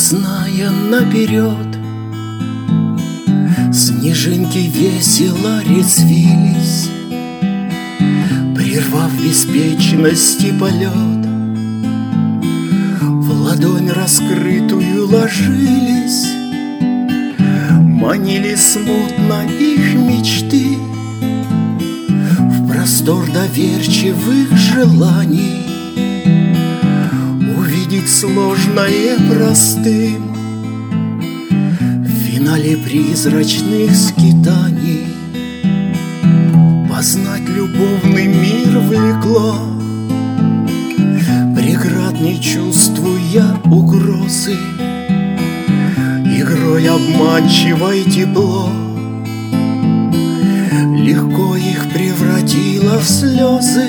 зная наперед, снежинки весело резвились, прервав беспечности полет. В ладонь раскрытую ложились, манили смутно их мечты в простор доверчивых желаний. Увидеть сложное простым в финале призрачных скитаний. Познать любовный мир влекло, преград не чувствуя угрозы, игрой обманчивой тепло легко их превратило в слезы.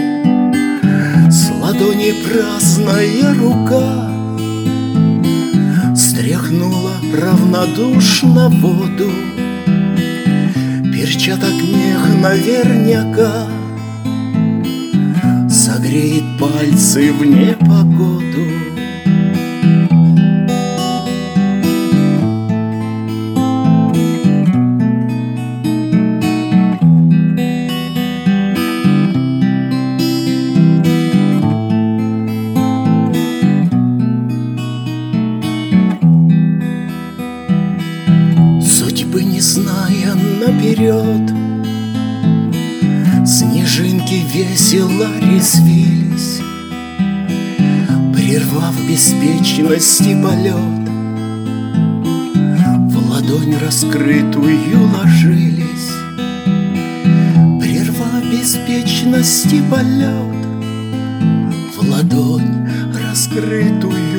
С ладони праздная рука стряхнула равнодушно воду. Перчаток мех наверняка согреет пальцы в непогоду. Судьбы не зная наперед, снежинки весело резвились, прервав беспечности полет. В ладонь раскрытую ложились, прервав беспечности полет. В ладонь раскрытую